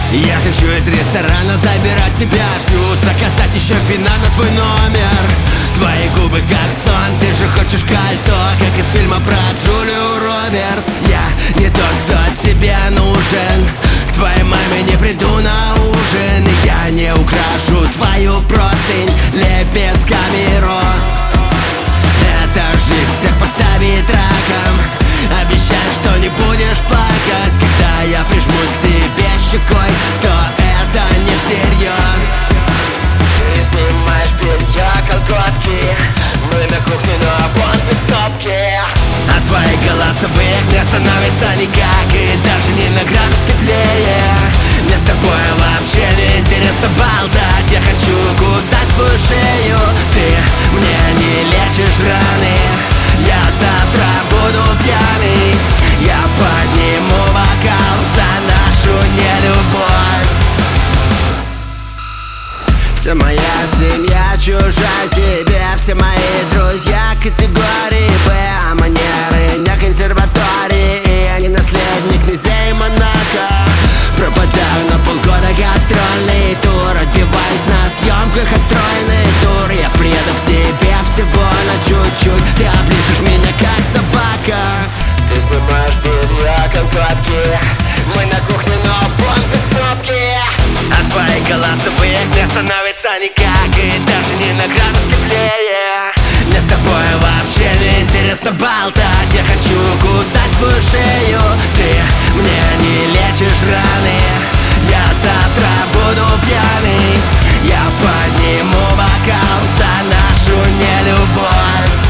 Я хочу из ресторана забирать тебя всю, заказать еще вина на твой номер. Твои губы как сон, ты же хочешь кольцо, как из фильма про Джулию Робертс. Я не тот, кто тебе нужен, к твоей маме не приду на ужин. И я не украшу твою простынь лепестками роз. Эта жизнь всех поставит раком. Обещаю, что не будешь плакать, когда я прижмусь к тебе щекой, то это не всерьез. Ты снимаешь белье, колготки, мы на кухне, но вон без кнопки. А твои голосовые не становятся никак, и даже не на градус теплее. Мне с тобой вообще не интересно болтать. Я хочу кусать твою шею, ты мне не лечишь раны. Я завтра буду пьяный, я подниму бокал за нашу нелюбовь. Вся моя семья чужая тебе, все мои друзья категории Б, а манеры не консерватории, и я не наследник Низей Монако. Пропадаю на полгода, гастрольный тур, отбиваюсь на съемках отстроенных тур. Я приеду к тебе всего на чуть-чуть, ты оближешь меня как собака. Ты снимаешь белье, колготки, мы на кухне, но вон без кнопки. А твои голосовые не становятся никак, и даже не на градус теплее. Мне с тобой вообще не интересно болтать. Я хочу кусать твою шею, ты мне не лечишь раны. Я завтра буду пьяный, я подниму бокал за нашу нелюбовь.